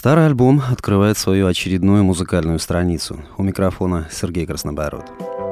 Старый альбом открывает свою очередную музыкальную страницу. У микрофона Сергей Краснобород.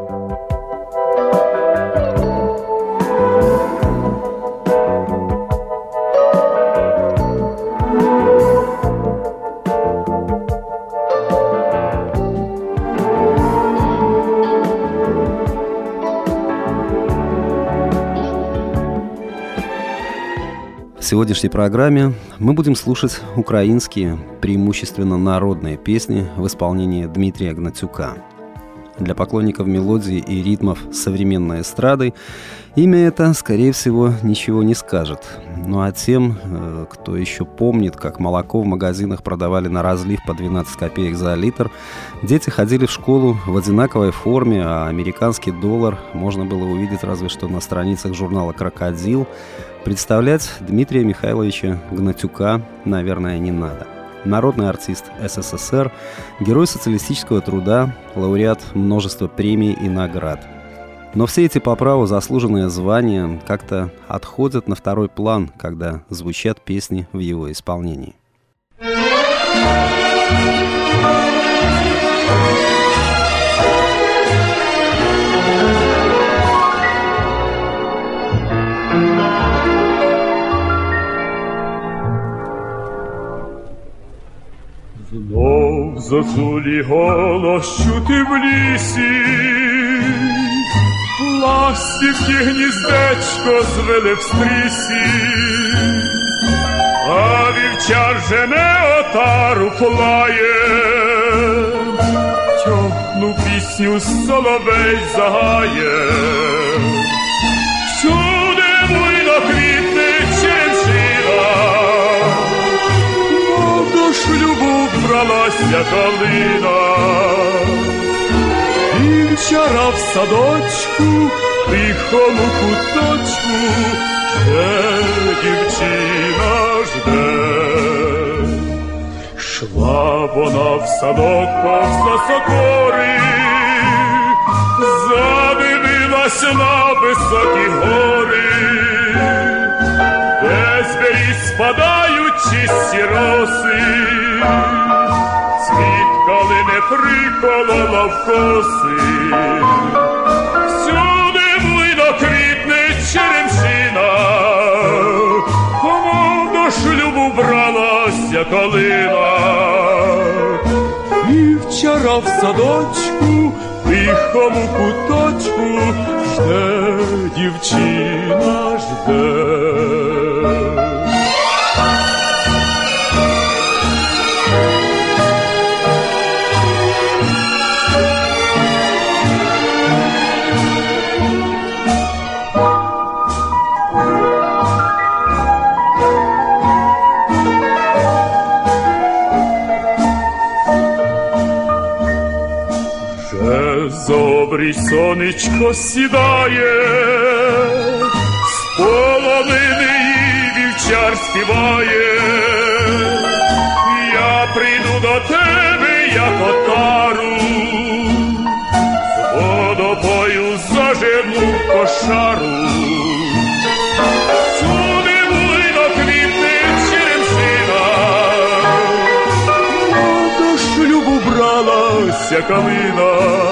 В сегодняшней программе мы будем слушать украинские, преимущественно народные песни в исполнении Дмитрия Гнатюка. Для поклонников мелодии и ритмов современной эстрады имя это, скорее всего, ничего не скажет. Ну а тем, кто еще помнит, как молоко в магазинах продавали на разлив по 12 копеек за литр, дети ходили в школу в одинаковой форме, а американский доллар можно было увидеть разве что на страницах журнала «Крокодил», представлять Дмитрия Михайловича Гнатюка, наверное, не надо. Народный артист СССР, герой социалистического труда, лауреат множества премий и наград. Но все эти по праву заслуженные звания как-то отходят на второй план, когда звучат песни в его исполнении. Знов зозулі голос чути в лісі, ластівки гніздечко звели в стрісі, а вівчар жене отару плає, тьохну пісню соловей загає. Всюди буйно квітне черемшина, до шлюбу бралася калина. Вівчара в садочку, тихому куточку, жде дівчина, жде. Шла вона в садок повз сокори, задивилась на високі гори, де з беріз спадають чисті роси, цвіт калини приколола в коси. Всюди буйно квітне черемшина, кому до шлюбу бралася калина. Вівчара в садочку, тихому куточку, жде дівчина, жде. Зобрій сонечко сідає, з половини її вівчар співає. Я прийду до тебе, як отару, з водопою зажену кошару. Всюди буйно квітне черемшина, до шлюбу бралася калина.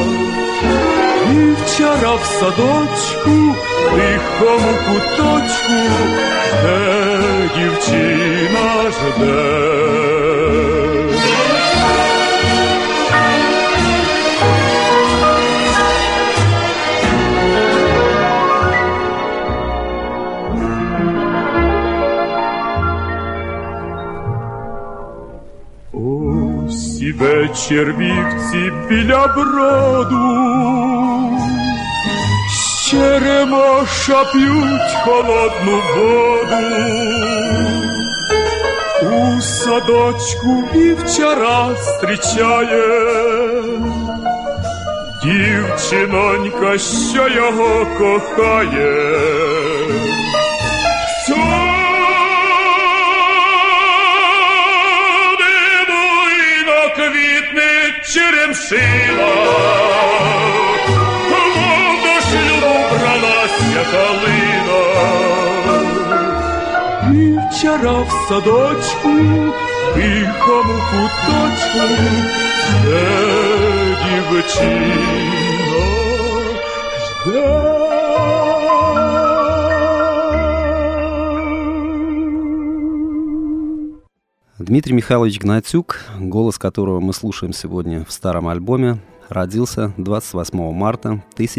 Вівчара в садочку, тихому куточку, жде дівчина, жде. Ось іде червівці біля броду, черемоша п'ють холодну воду. У садочку вівчара зустрічає дівчинонька, що його кохає. Всюди буйно квітне черемшина, мов до шлюбу бралася калина. Вівчара в садочку, тихому куточку, де дівчина жде. Дмитрий Михайлович Гнатюк, голос которого мы слушаем сегодня в старом альбоме, родился 28 марта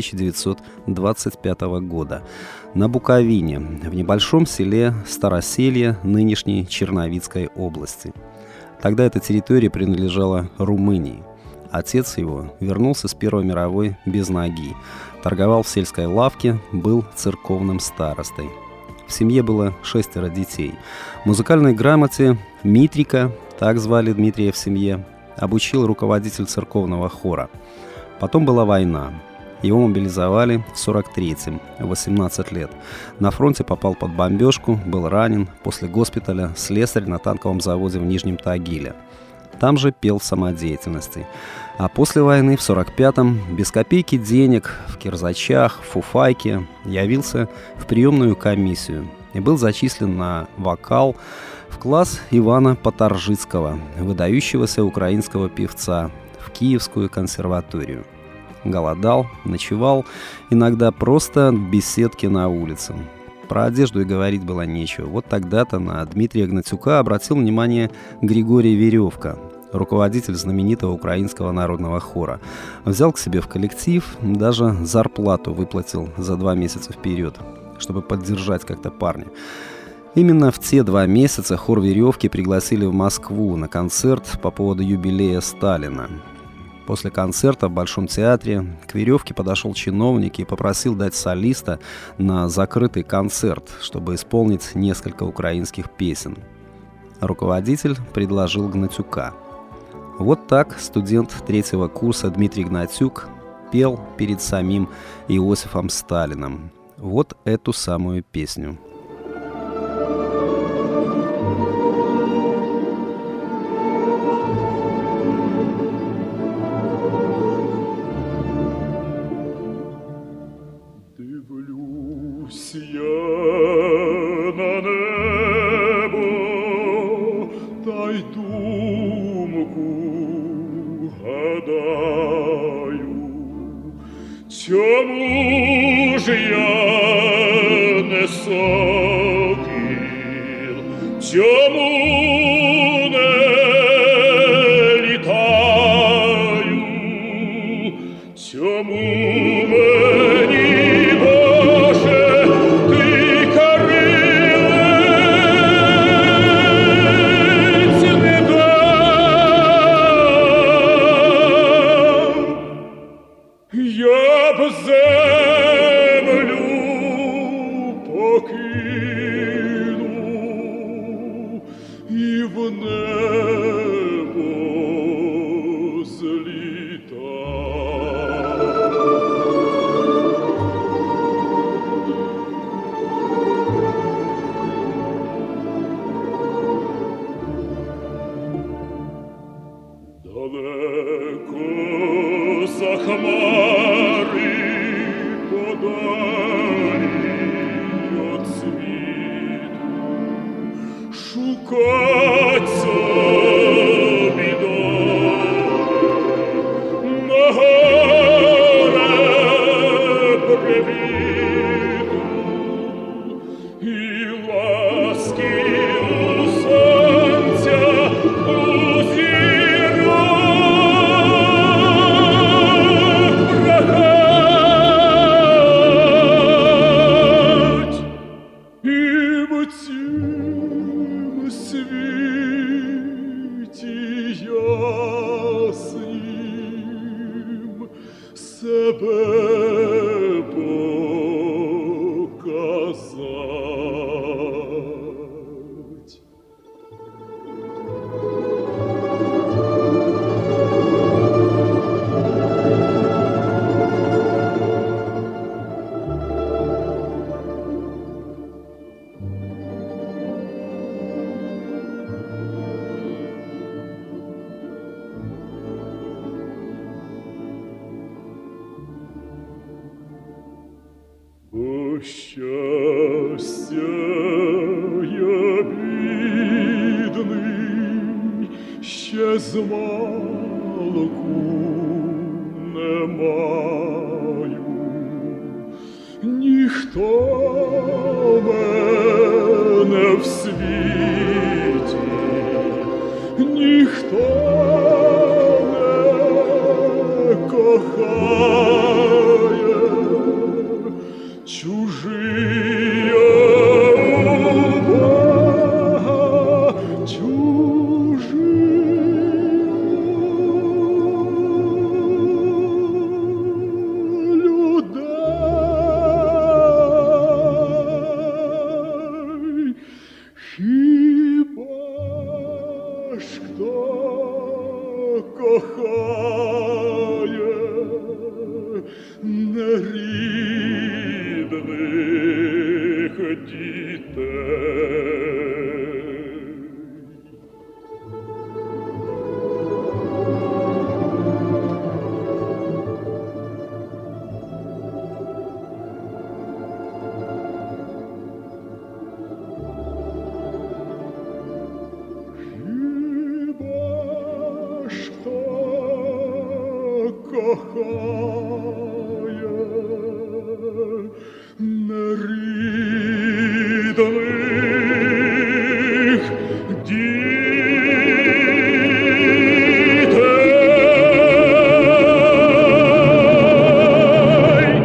1925 года на Буковине, в небольшом селе Староселье нынешней Черновицкой области. Тогда эта территория принадлежала Румынии. Отец его вернулся с Первой мировой без ноги, торговал в сельской лавке, был церковным старостой. В семье было 6 детей. Музыкальной грамоте Митрика, так звали Дмитрия в семье, обучил руководитель церковного хора. Потом была война. Его мобилизовали в 43-м, 18 лет. На фронте попал под бомбежку, был ранен, после госпиталя слесарь на танковом заводе в Нижнем Тагиле. Там же пел в самодеятельности. А после войны в 45-м, без копейки денег, в кирзачах, в фуфайке, явился в приемную комиссию и был зачислен на вокал в класс Ивана Поторжицкого, выдающегося украинского певца, в Киевскую консерваторию. Голодал, ночевал, иногда просто в беседке на улице. Про одежду и говорить было нечего. Вот тогда-то на Дмитрия Гнатюка обратил внимание Григорий Веревка, руководитель знаменитого украинского народного хора. Взял к себе в коллектив, даже зарплату выплатил за 2 месяца вперед, чтобы поддержать как-то парня. Именно в те 2 месяца хор Веревки пригласили в Москву на концерт по поводу юбилея Сталина. После концерта в Большом театре к Веревке подошел чиновник и попросил дать солиста на закрытый концерт, чтобы исполнить несколько украинских песен. Руководитель предложил Гнатюка. Вот так студент 3-го курса Дмитрий Гнатюк пел перед самим Иосифом Сталиным вот эту самую песню. Дивлюсь я на небо, та й думку гадаю, чому ж я не сокіл, чому не літаю, чому мені ще змалку не маю, ніхто мене в світі, ніхто не кохає, чужі оба, чужі людей. Хіба ж хто кохає нерідних дітей? Хіба ж хто кохає нерідних дітей?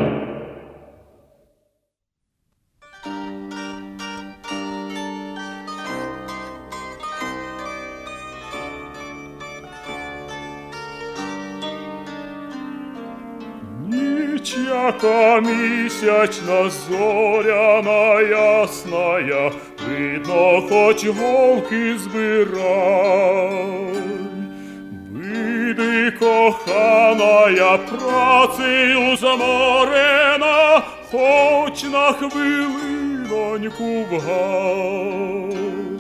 Ніч, яка місячна, зоряна ясная, видно, хоч голки збирай. Биди, коханая, працею заморена, хоч на хвилиноньку в гай.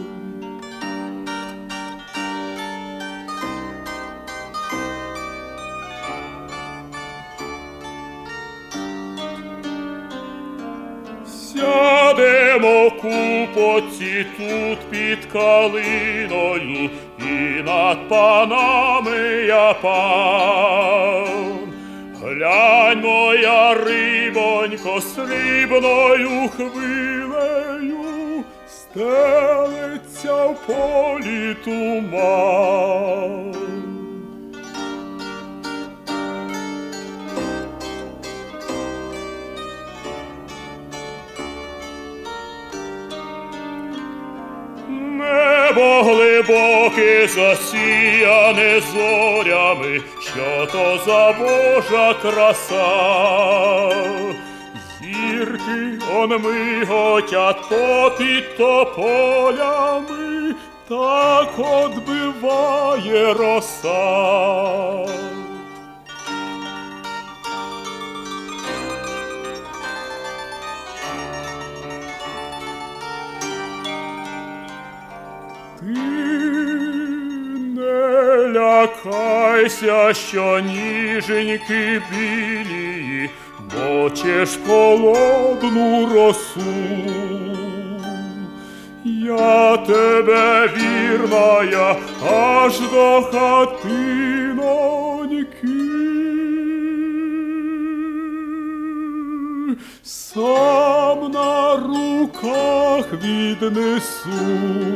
Сядемо купоці тут під калиною, і над панами я пан. Глянь, моя рибонько, срібною хвилею стелиться в полі туман. Небо глибоке, засіяне зорями, що то за Божа краса. Зірки он миготять попід тополями, так одбиває роса. Ти не лякайся, що ніженьки білії мочеш холодну росу. Я тебе, вірная, аж до хатиноньки сам на руках віднесу.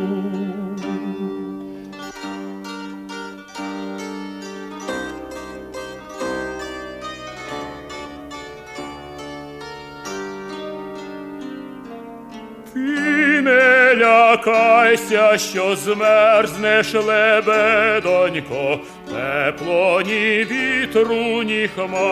Ти не лякайся, що змерзнеш, лебедонько, тепло ні вітру, ні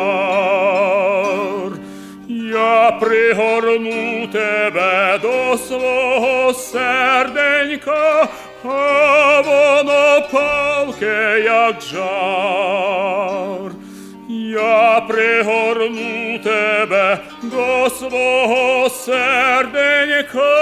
хмар. Я пригорну тебе до свого серденька, а воно палке, як жар. Я пригорну тебе до свого серденька,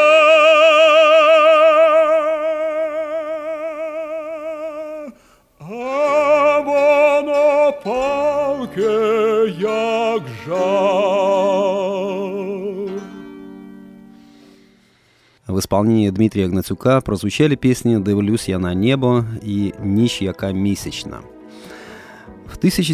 а воно палке, як жар. В в исполнении Дмитрия Гнатюка прозвучали песни «Дивлюсь я на небо» и «Ніч яка місячна». В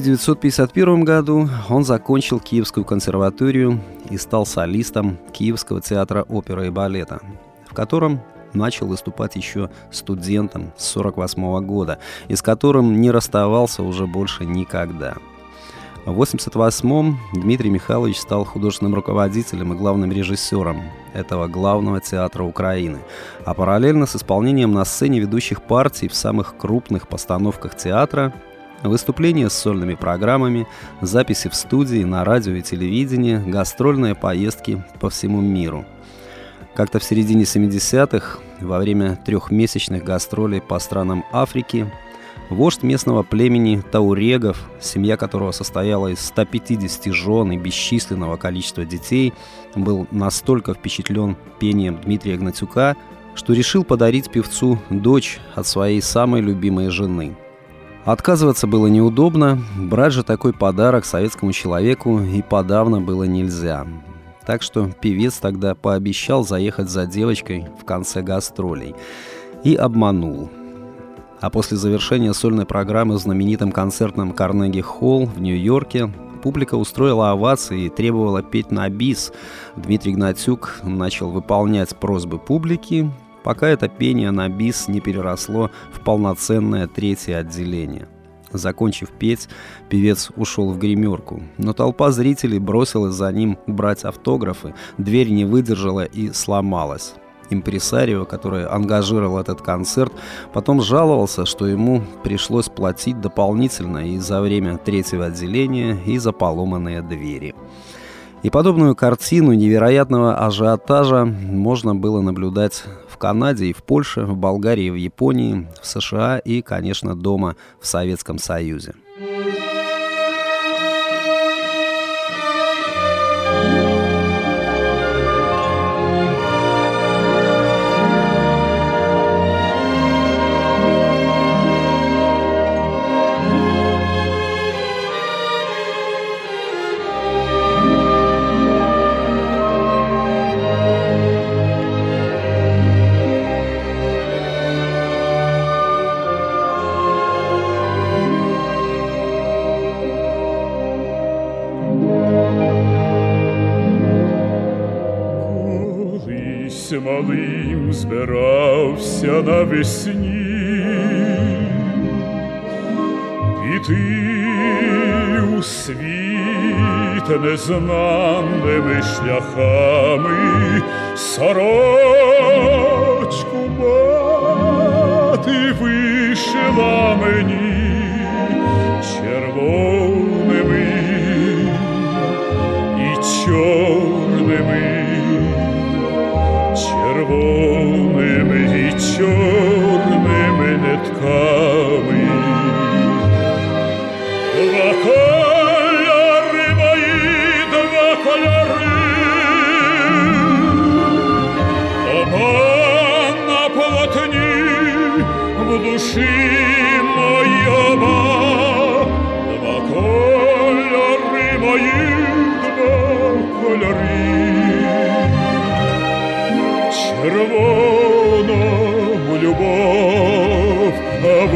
1951 году он закончил Киевскую консерваторию и стал солистом Киевского театра оперы и балета, в котором начал выступать еще студентом с 1948 года и с которым не расставался уже больше никогда. В 1988-м Дмитрий Михайлович стал художественным руководителем и главным режиссером этого главного театра Украины, а параллельно с исполнением на сцене ведущих партий в самых крупных постановках театра, выступления с сольными программами, записи в студии, на радио и телевидении, гастрольные поездки по всему миру. Как-то в середине 70-х, во время трехмесячных гастролей по странам Африки, вождь местного племени таурегов, семья которого состояла из 150 жен и бесчисленного количества детей, был настолько впечатлен пением Дмитрия Гнатюка, что решил подарить певцу дочь от своей самой любимой жены. Отказываться было неудобно, брать же такой подарок советскому человеку и подавно было нельзя. Так что певец тогда пообещал заехать за девочкой в конце гастролей. И обманул. А после завершения сольной программы в знаменитом концертном Карнеги-холл в Нью-Йорке публика устроила овации и требовала петь на бис. Дмитрий Гнатюк начал выполнять просьбы публики, пока это пение на бис не переросло в полноценное третье отделение. Закончив петь, певец ушел в гримерку, но толпа зрителей бросилась за ним брать автографы, дверь не выдержала и сломалась. Импресарио, который ангажировал этот концерт, потом жаловался, что ему пришлось платить дополнительно и за время третьего отделения, и за поломанные двери. И подобную картину невероятного ажиотажа можно было наблюдать в Канаде и в Польше, в Болгарии и в Японии, в США и, конечно, дома в Советском Союзе. Малим збирався навесні, піти у світ незнаними шляхами, сорочку мати вишила мені червоними і чорними, червоними і чорними нитками. Два кольори мої, два кольори, оба на полотні в душі моїй оба. Два кольори мої, два кольори, червону любов, а в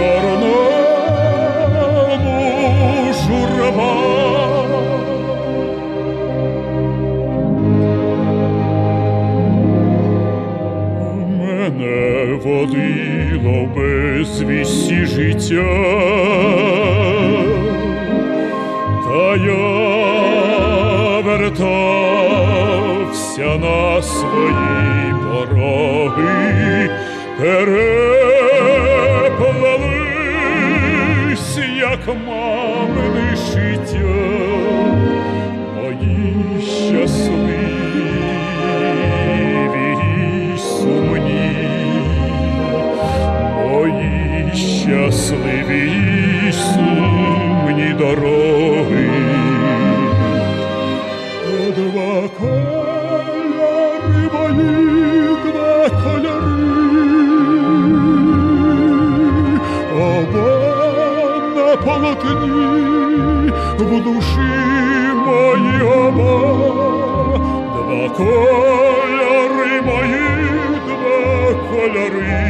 чорному журба. Мене водило в безвісті життя, та я вертався на свої пороги, переплелись, як мамини життя, мої щасливі й сумні, мої щасливі й сумні дороги. Два кольори мої, два кольори, оба на полотні в душі моїй оба. Два кольори мої, кольори,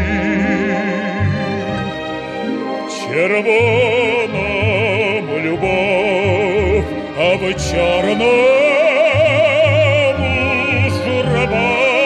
червоному любов, а в чорному журба.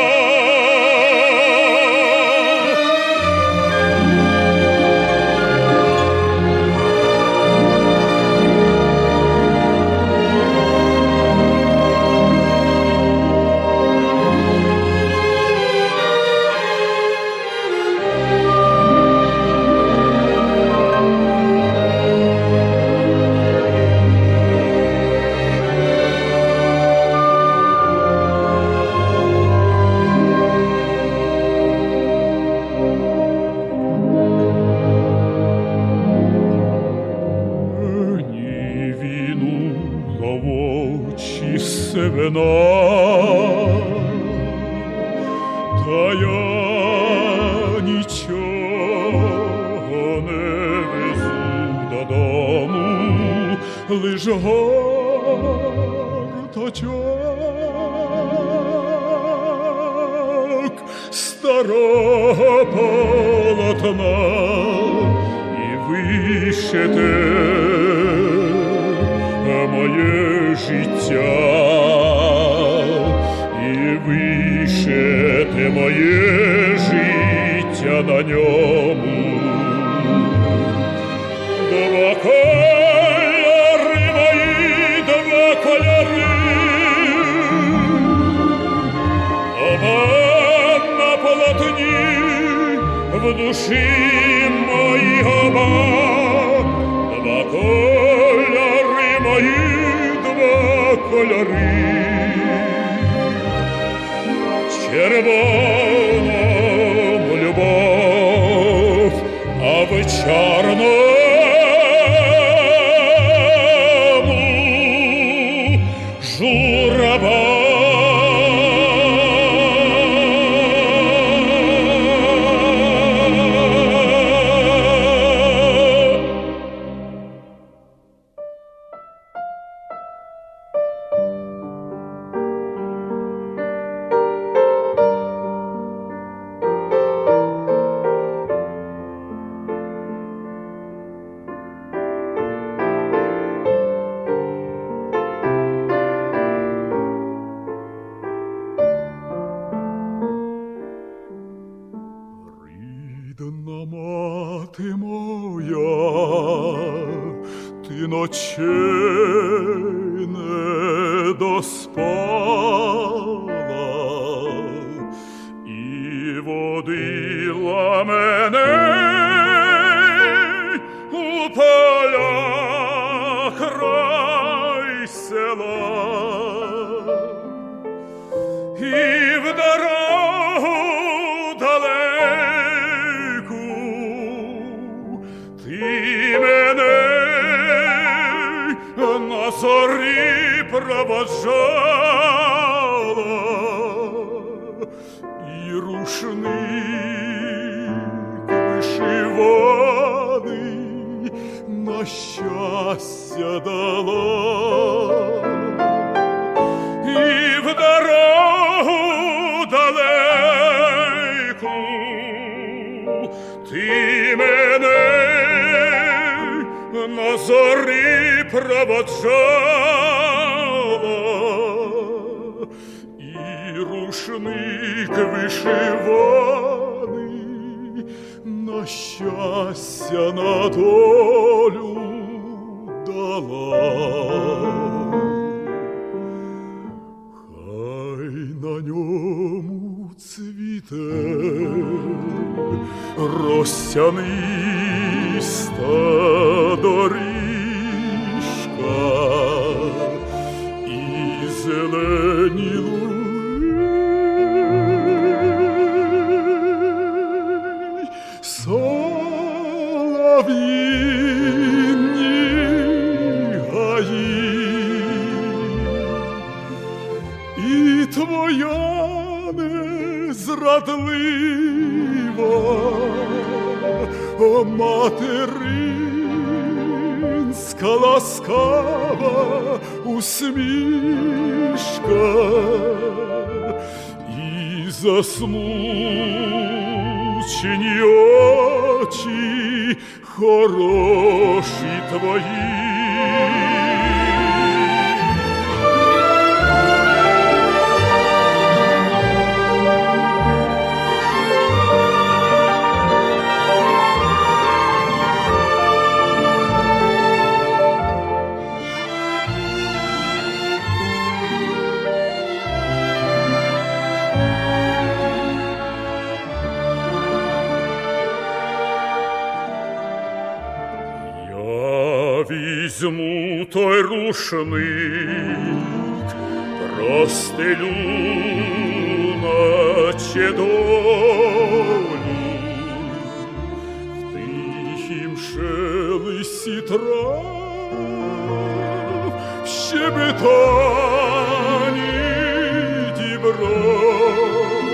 Та я нічого не везу додому, лиш горточок старого полотна і вишите моє життя, і вишите моє життя на ньому. Два кольори мої, два кольори, оба на полотні, в душі моїй оба. Два кольори мої, два кольори, червоному любов, а в чорному журба. Рідна мати моя, ти ночей не доспала і водила мене у полях край села, і в дорогу далеку ти мене на зорі проводжала, і рушник вишиваний на щастя дала, і в дорогу далеку ти мене на зорі проводжала, і рушник вишиваний на щастя, на долю дала. Хай на ньому цвіте розтяниста доріжка і зелені луги, солов'їні гаї, і твоя незрадлива материнська ласкава усмішка, і засмучена дівчині очі хороші твої. Візьму той рушник, простелю наче долю, в тихім шелесті трав, в щебетанні дібров.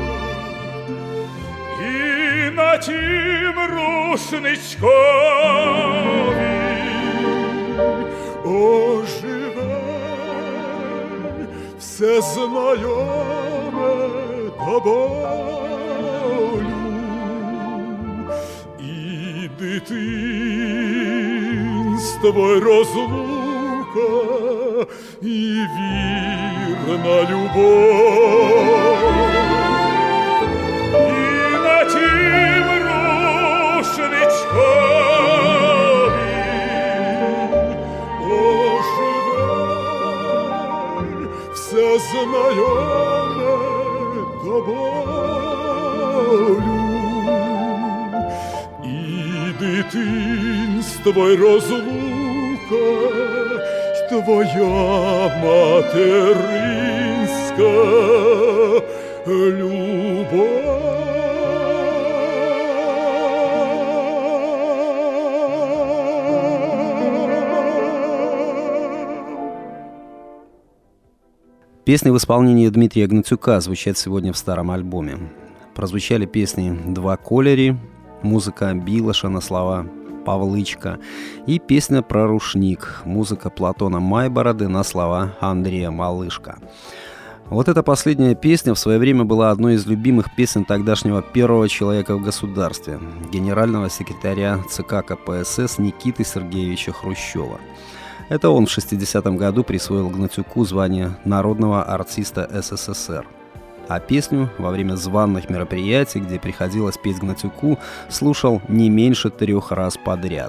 І на тім рушничкові оживе все знайоме до болю, і дитинство, й розлука, і вірна любов. І на тім рушничкові все знайоме до болю, і дитинство, й розлука, й твоя материнська любов. Песни в исполнении Дмитрия Гнатюка звучат сегодня в старом альбоме. Прозвучали песни «Два колери», музыка Билоша на слова Павлычка и песня про рушник, музыка Платона Майбороды на слова Андрея Малышка. Вот эта последняя песня в свое время была одной из любимых песен тогдашнего первого человека в государстве, генерального секретаря ЦК КПСС Никиты Сергеевича Хрущева. Это он в 60-м году присвоил Гнатюку звание народного артиста СССР. А песню во время званых мероприятий, где приходилось петь Гнатюку, слушал не меньше 3 раз подряд.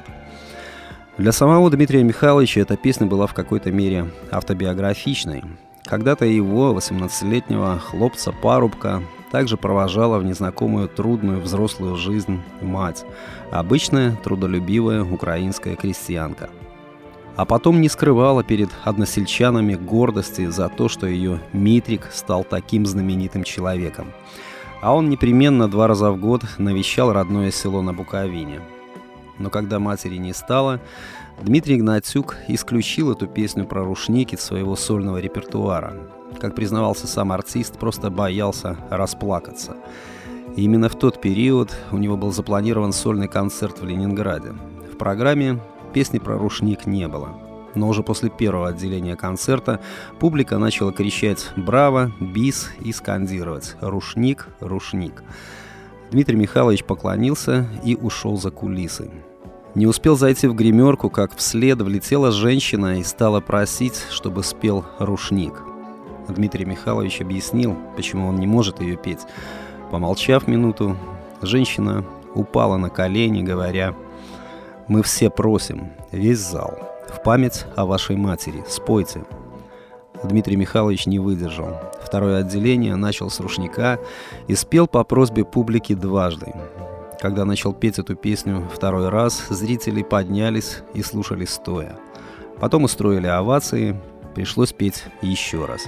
Для самого Дмитрия Михайловича эта песня была в какой-то мере автобиографичной. Когда-то его, 18-летнего хлопца-парубка, также провожала в незнакомую трудную взрослую жизнь мать, обычная трудолюбивая украинская крестьянка. А потом не скрывала перед односельчанами гордости за то, что ее Митрик стал таким знаменитым человеком. А он непременно 2 раза в год навещал родное село на Буковине. Но когда матери не стало, Дмитрий Гнатюк исключил эту песню про рушник из своего сольного репертуара. Как признавался сам артист, просто боялся расплакаться. И именно в тот период у него был запланирован сольный концерт в Ленинграде. В программе песни про рушник не было. Но уже после первого отделения концерта публика начала кричать «Браво!», «Бис!» и скандировать «Рушник! Рушник!». Дмитрий Михайлович поклонился и ушел за кулисы. Не успел зайти в гримерку, как вслед влетела женщина и стала просить, чтобы спел «Рушник». Дмитрий Михайлович объяснил, почему он не может ее петь. Помолчав минуту, женщина упала на колени, говоря: «Мы все просим, весь зал, в память о вашей матери, спойте». Дмитрий Михайлович не выдержал. Второе отделение начал с рушника и спел по просьбе публики дважды. Когда начал петь эту песню 2 раз, зрители поднялись и слушали стоя. Потом устроили овации, пришлось петь еще раз.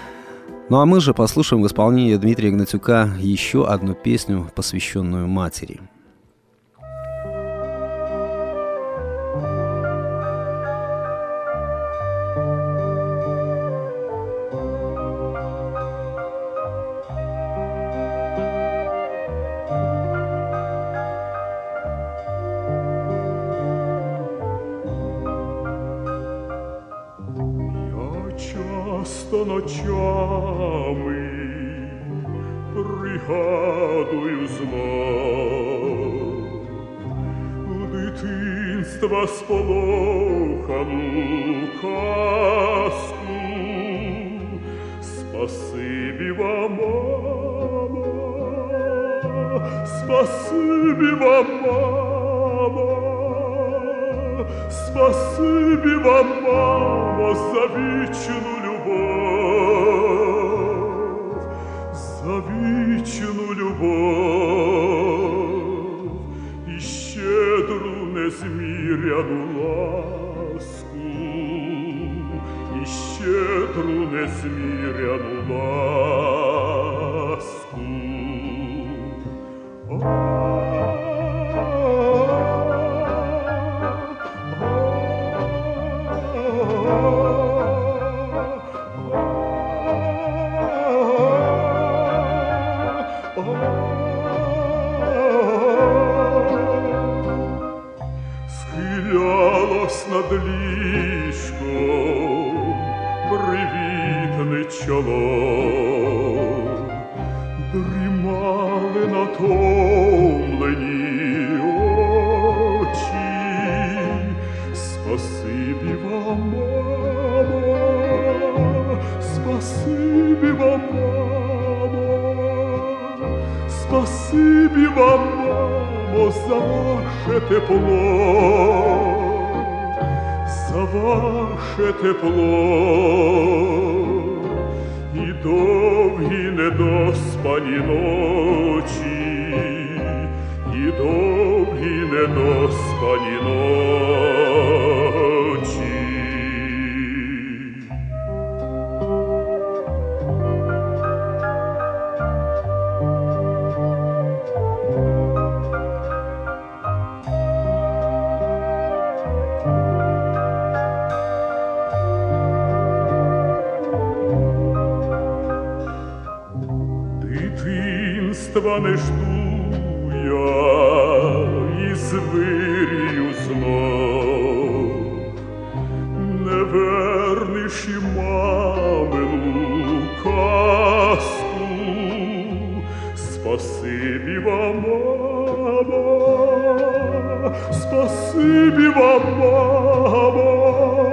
Ну а мы же послушаем в исполнении Дмитрия Гнатюка еще одну песню, посвященную матери. Часто ночами пригадую знов дитинства сполохану казку. Спасибі вам, мамо, спасибі вам, мамо, спасибі вам, мамо, за вічну любов, за вічну любов і щедру незміряну ласку, і щедру незміряну ласку. Схилялось над ліжком привітне чоло, дрімали натомлені очі. Спасибі вам, мамо, спасибі вам, мамо, спасибі вам, мамо, за ваше тепло, за ваше тепло і довгі недоспані ночі, і довгі недоспані ночі. Дитинства не жду я із вирію знов, не вернеш і мамину казку. Спасибі вам, мамо, спасибі вам, мамо,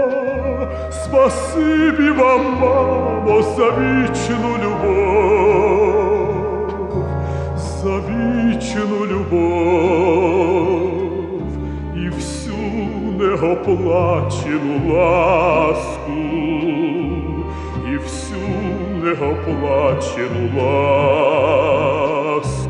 спасибі вам, мамо, за вічну любов, за вічну любов і всю неоплачену ласку, і всю неоплачену ласку.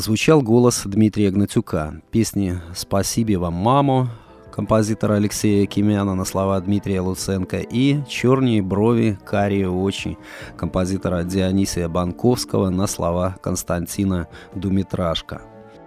звучал голос Дмитрия Гнатюка. Песни «Спасибо вам, мамо» композитора Алексея Кимяна на слова Дмитрия Луценко и «Черные брови, карие очи» композитора Дионисия Банковского на слова Константина Думитрашко.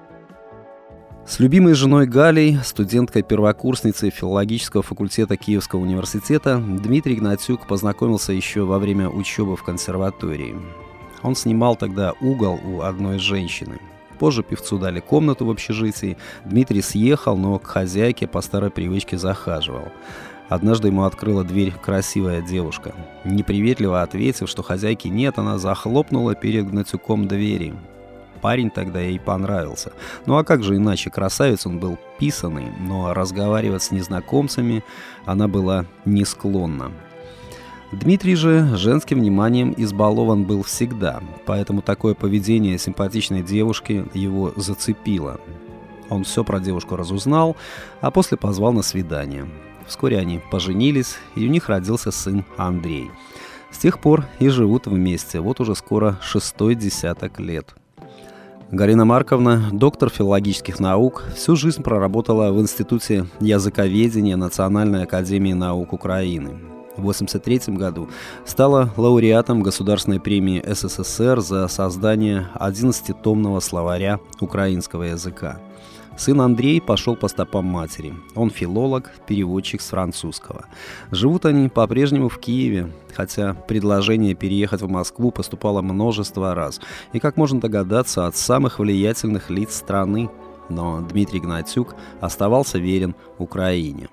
С любимой женой Галей, студенткой-первокурсницей филологического факультета Киевского университета, Дмитрий Гнатюк познакомился еще во время учебы в консерватории. Он снимал тогда угол у одной женщины. Позже певцу дали комнату в общежитии. Дмитрий съехал, но к хозяйке по старой привычке захаживал. Однажды ему открыла дверь красивая девушка. Неприветливо ответив, что хозяйки нет, она захлопнула перед Гнатюком двери. Парень тогда ей понравился. Ну а как же иначе, красавец он был писаный, но разговаривать с незнакомцами она была не склонна. Дмитрий же женским вниманием избалован был всегда, поэтому такое поведение симпатичной девушки его зацепило. Он все про девушку разузнал, а после позвал на свидание. Вскоре они поженились, и у них родился сын Андрей. С тех пор и живут вместе, вот уже скоро 6-й десяток лет. Галина Марковна, доктор филологических наук, всю жизнь проработала в Институте языковедения Национальной академии наук Украины. В 1983 году стала лауреатом Государственной премии СССР за создание 11-томного словаря украинского языка. Сын Андрей пошел по стопам матери. Он филолог, переводчик с французского. Живут они по-прежнему в Киеве, хотя предложение переехать в Москву поступало множество раз. И, как можно догадаться, от самых влиятельных лиц страны. Но Дмитрий Гнатюк оставался верен Украине.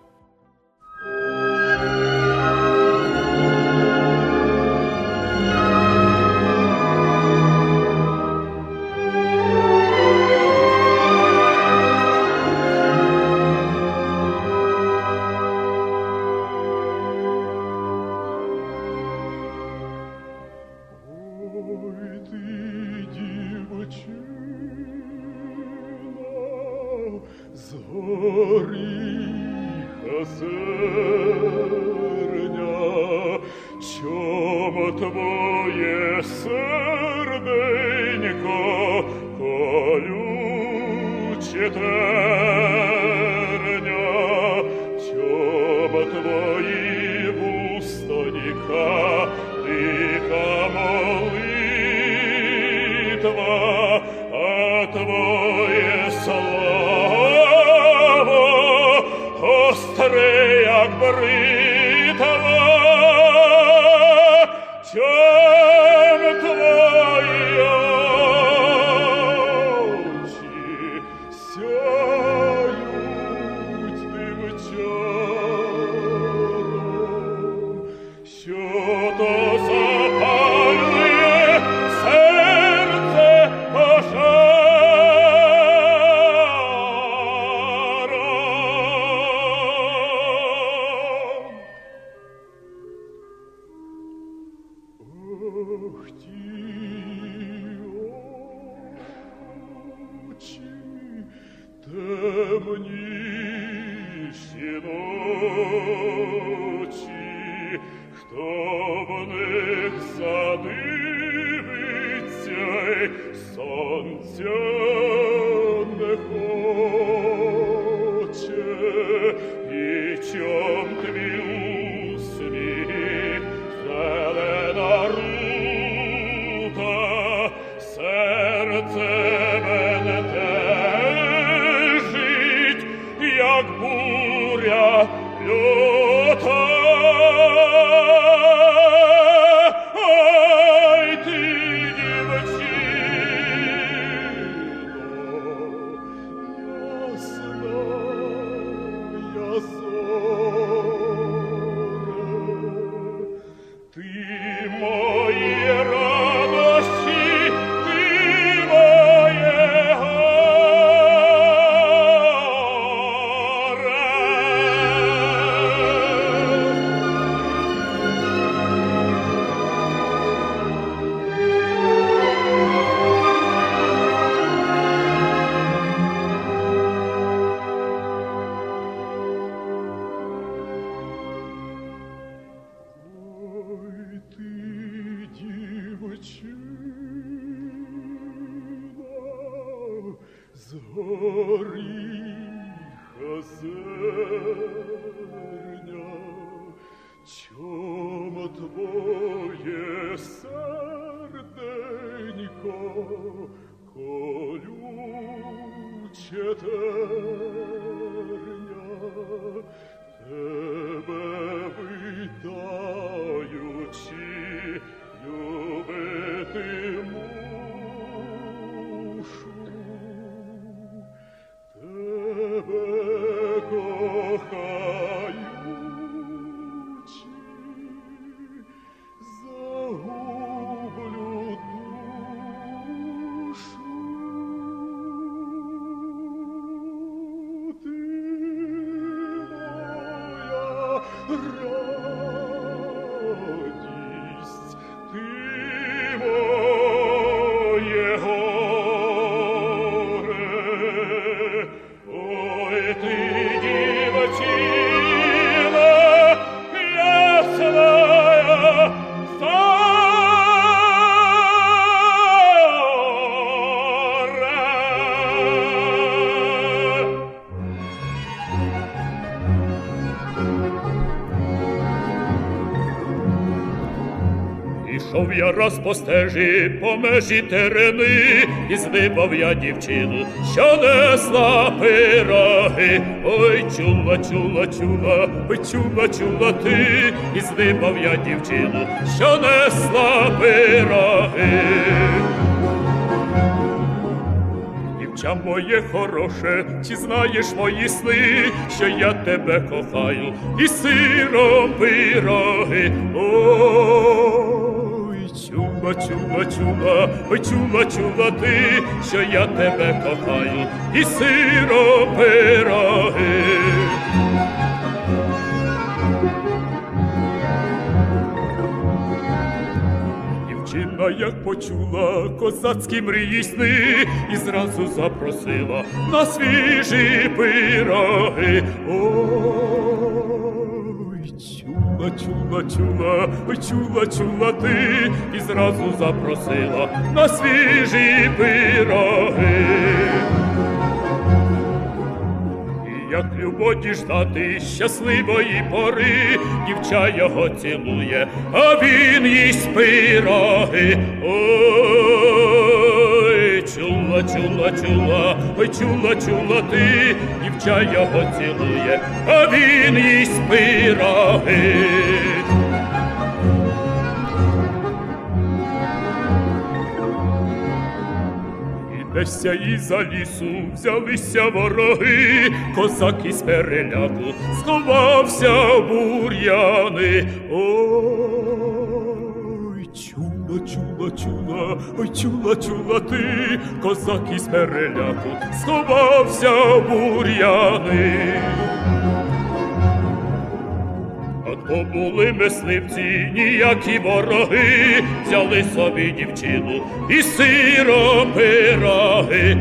Твоє серденько колюче терня, чома твої вустонька, тиха молитва, а твоє слово остре, як бритва. Чем твои очи сяют дымчаром, що-то запалює серце пожаром. Ох, ті очі, темніші ночі, хто в них задивиться, сонця не хоче, і чом твій усміх зелена рута, серце мене тежить, як буря люта. Ой, ти, дівчино, Горіха зерня, чом твоє серденько колюче терня, тебе витаючи, любити мушу, тебе кохаючи, загублю душу. Ти моя радість, ти моє горе, ой, ти дівчина ясная, Ішов я раз по стежі, по межі терени, і здибав я дівчину, що несла пироги. Ой, чула, чула, чула, ой, чула, чула ти, і здибав я дівчину, що несла пироги. Дівча моє хороше, чи знаєш мої сни, що я тебе кохаю, і сиром пироги. Ой, чула, чула, чула, ой, чула, чула ти, що я тебе кохаю, і сиром пироги. Дівчина, як почула козацькі мрії сни, і зразу запросила на свіжі пироги. Ой, чула, чула, чула, ой, чула, чула ти, і зразу запросила на свіжі пироги. Як любо діждати щасливої пори, дівча його цілує, а він їсть пироги. Ой, чула, чула, чула, ой, чула, чула ти, дівча його цілує, а він їсть пироги. Десь із-за лісу взялися вороги, козак із переляку сховався в бур'яни. Ой, чула, чула, чула, ой, чула, чула ти, козак із переляку сховався в бур'яни. То були мисливці, ніякі вороги, взяли собі дівчину і сиром пироги.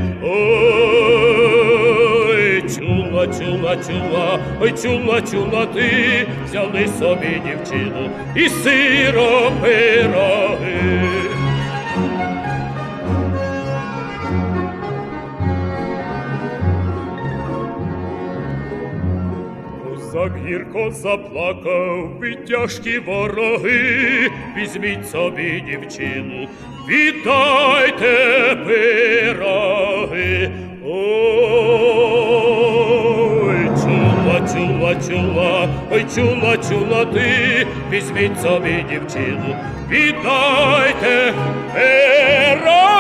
Ой, чула, чула, чула, ой, чула, чула ти, взяли собі дівчину і сиром пироги. Козак гірко заплакав, ви тяжкі вороги, візьміть собі дівчину, віддайте пироги. Ой, чула, чула, чула, ой, чула, чула ти, візьміть собі дівчину, віддайте пироги.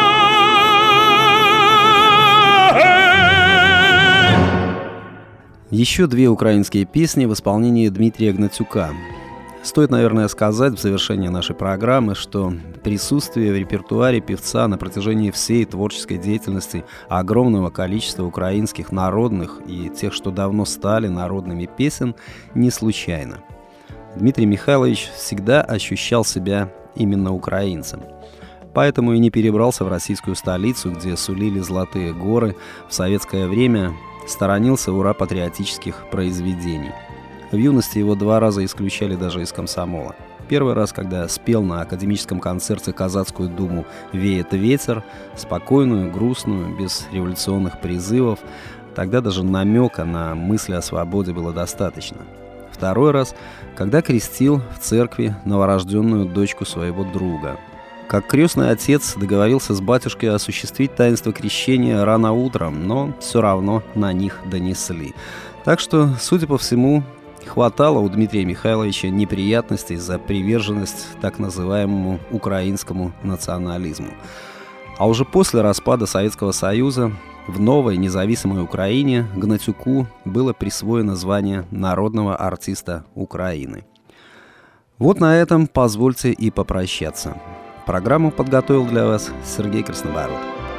Еще две украинские песни в исполнении Дмитрия Гнатюка. Стоит, наверное, сказать в завершении нашей программы, что присутствие в репертуаре певца на протяжении всей творческой деятельности огромного количества украинских народных и тех, что давно стали народными песен, не случайно. Дмитрий Михайлович всегда ощущал себя именно украинцем. Поэтому и не перебрался в российскую столицу, где сулили золотые горы, в советское время сторонился ура-патриотических произведений. В юности его 2 раза исключали даже из комсомола. первый раз, когда спел на академическом концерте Казацкую думу «Веет ветер», спокойную, грустную, без революционных призывов. Тогда даже намека на мысли о свободе было достаточно. Второй раз, когда крестил в церкви новорожденную дочку своего друга. Как крестный отец договорился с батюшкой осуществить таинство крещения рано утром, но все равно на них донесли. Так что, судя по всему, хватало у Дмитрия Михайловича неприятностей за приверженность так называемому украинскому национализму. А уже после распада Советского Союза в новой независимой Украине Гнатюку было присвоено звание народного артиста Украины. Вот на этом позвольте и попрощаться. Программу подготовил для вас Сергей Краснобород.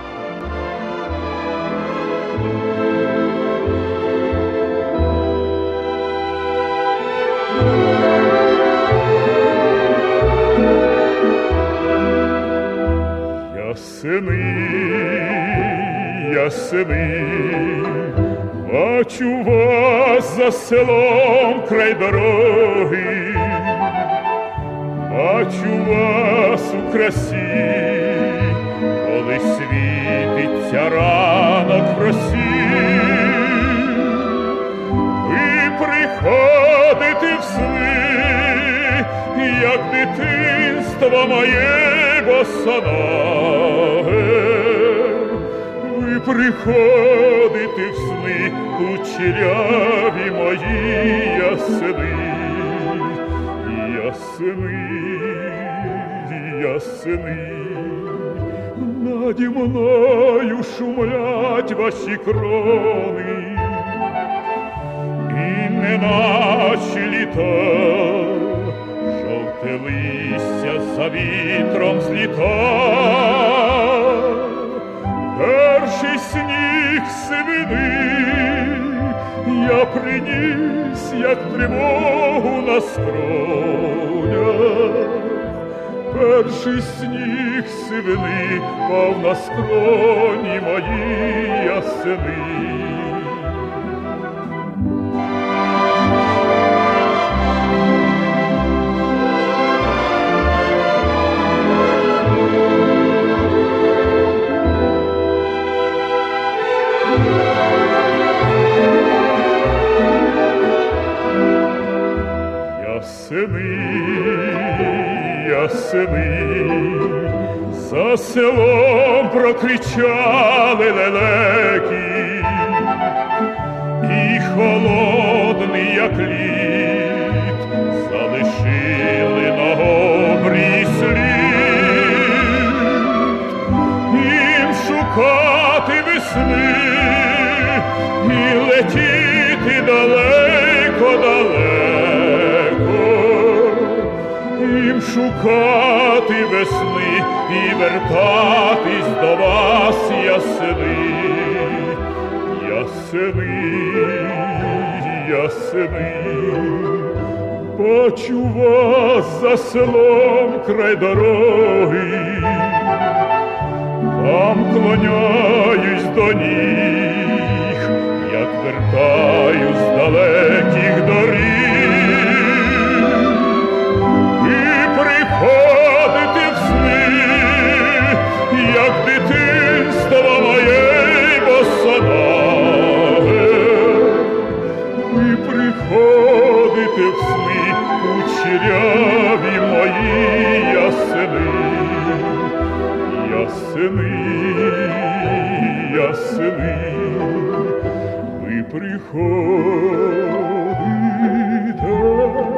Сини, бачу вас за селом край дороги, бачу вас у красі, коли світиться ранок в росі. Ви приходите в сни, як дитинство моє босоноге. Ви приходите в сни, кучеряві мої ясени, ясени. Наді мною шумлять ваші крони, і неначе літа, жовте листя за вітром зліта. Перший сніг сивини я приніс, як тривогу на скронях. Перший сніг сивини пав на скроні мої ясени. Ясени, за селом прокричали лелеки, і холодний, як лід, залишили на обрії слід. Їм шукати весни і летіти далеко-далеко. Їм шукати весни і вертатись до вас, ясени, ясени. Бачу вас за селом край дороги, вам клоняюсь до ніг, як вертаюсь з далеких доріг. Приходите в сни, як дитинство моє босоноге. Ви приходите в сни, кучеряві мої ясени, ясени. Ви приходите